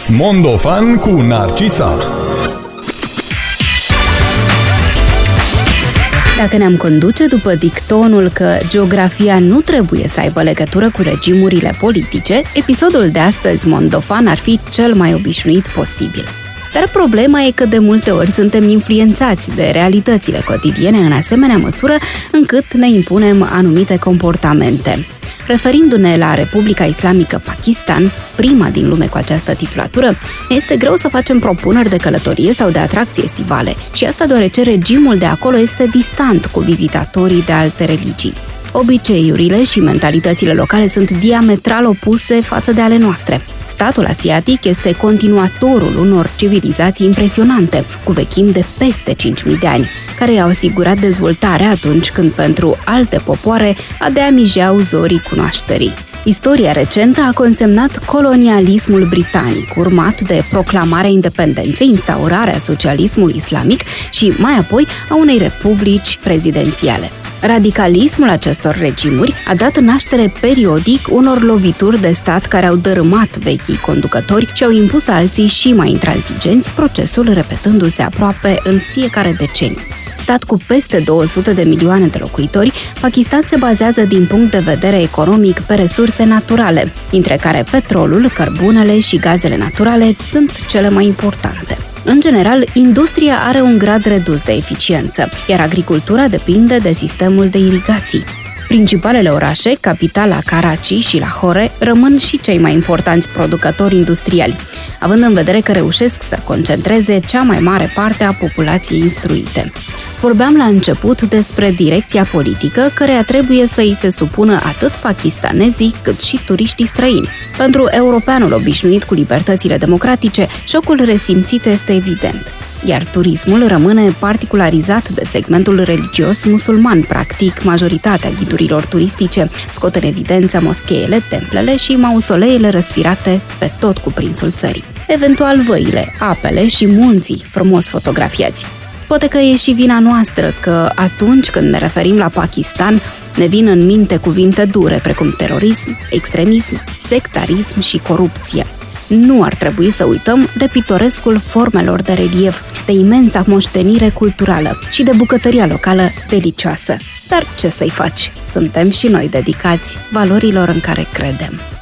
Mondofan cu Narcisa. Dacă ne-am conduce după dictonul că geografia nu trebuie să aibă legătură cu regimurile politice, episodul de astăzi Mondofan ar fi cel mai obișnuit posibil. Dar problema e că de multe ori suntem influențați de realitățile cotidiene în asemenea măsură încât ne impunem anumite comportamente. Referindu-ne la Republica Islamică Pakistan, prima din lume cu această titulatură, este greu să facem propuneri de călătorie sau de atracții estivale, și asta deoarece regimul de acolo este distant cu vizitatorii de alte religii. Obiceiurile și mentalitățile locale sunt diametral opuse față de ale noastre. Statul asiatic este continuatorul unor civilizații impresionante, cu vechimi de peste 5.000 de ani, care i-au asigurat dezvoltarea atunci când pentru alte popoare abia mijeau zorii cunoașterii. Istoria recentă a consemnat colonialismul britanic, urmat de proclamarea independenței, instaurarea socialismului islamic și, mai apoi, a unei republici prezidențiale. Radicalismul acestor regimuri a dat naștere periodic unor lovituri de stat care au dărâmat vechii conducători și au impus alții și mai intransigenți, procesul repetându-se aproape în fiecare deceniu. Stat cu peste 200 de milioane de locuitori, Pakistan se bazează din punct de vedere economic pe resurse naturale, dintre care petrolul, cărbunele și gazele naturale sunt cele mai importante. În general, industria are un grad redus de eficiență, iar agricultura depinde de sistemul de irigații. Principalele orașe, capitala Karachi și Lahore, rămân și cei mai importanți producători industriali, având în vedere că reușesc să concentreze cea mai mare parte a populației instruite. Vorbeam la început despre direcția politică, căreia trebuie să îi se supună atât pakistanezii cât și turiștii străini. Pentru europeanul obișnuit cu libertățile democratice, șocul resimțit este evident. Iar turismul rămâne particularizat de segmentul religios musulman, practic majoritatea ghidurilor turistice scot în evidență moscheele, templele și mausoleele răsfirate pe tot cuprinsul țării. Eventual văile, apele și munții frumos fotografiați. Poate că e și vina noastră că atunci când ne referim la Pakistan, ne vin în minte cuvinte dure precum terorism, extremism, sectarism și corupție. Nu ar trebui să uităm de pitorescul formelor de relief, de imensa moștenire culturală și de bucătăria locală delicioasă. Dar ce să-i faci? Suntem și noi dedicați valorilor în care credem.